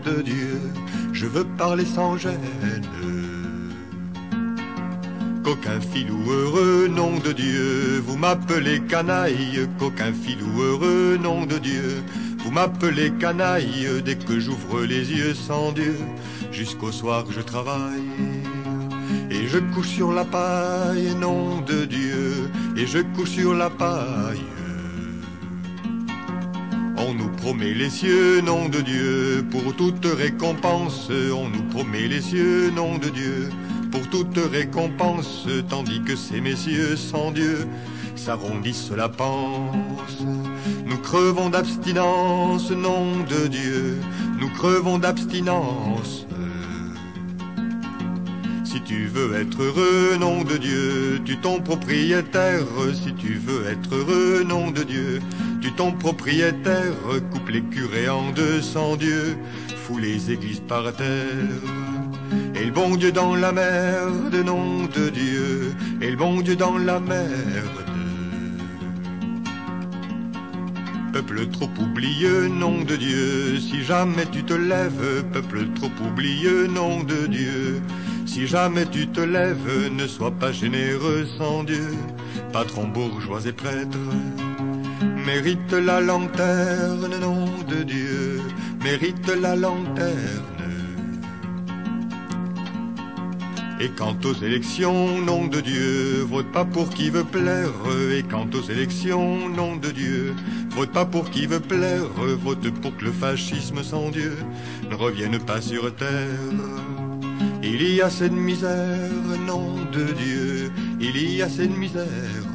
de Dieu, je veux parler sans gêne. Coquin filou heureux, nom de Dieu, vous m'appelez canaille. Coquin filou heureux, nom de Dieu, vous m'appelez canaille. Dès que j'ouvre les yeux sans Dieu, jusqu'au soir je travaille. Et je couche sur la paille, nom de Dieu, et je couche sur la paille. On nous promet les cieux, nom de Dieu, pour toute récompense. On nous promet les cieux, nom de Dieu, pour toute récompense, tandis que ces messieurs sans Dieu s'arrondissent la panse. Nous crevons d'abstinence, nom de Dieu, nous crevons d'abstinence. Si tu veux être heureux, nom de Dieu, tu ton propriétaire. Si tu veux être heureux, nom de Dieu, tu ton propriétaire. Coupe les curés en deux sans Dieu, fous les églises par terre. Et le bon Dieu dans la merde, nom de Dieu, et le bon Dieu dans la merde. Peuple trop oublieux, nom de Dieu, si jamais tu te lèves. Peuple trop oublieux, nom de Dieu, si jamais tu te lèves. Ne sois pas généreux sans Dieu, patron bourgeois et prêtre. Mérite la lanterne, nom de Dieu, mérite la lanterne. Et quant aux élections, nom de Dieu, vote pas pour qui veut plaire. Et quant aux élections, nom de Dieu, vote pas pour qui veut plaire. Vote pour que le fascisme sans Dieu ne revienne pas sur terre. Il y a assez de misère, nom de Dieu, il y a assez de misère.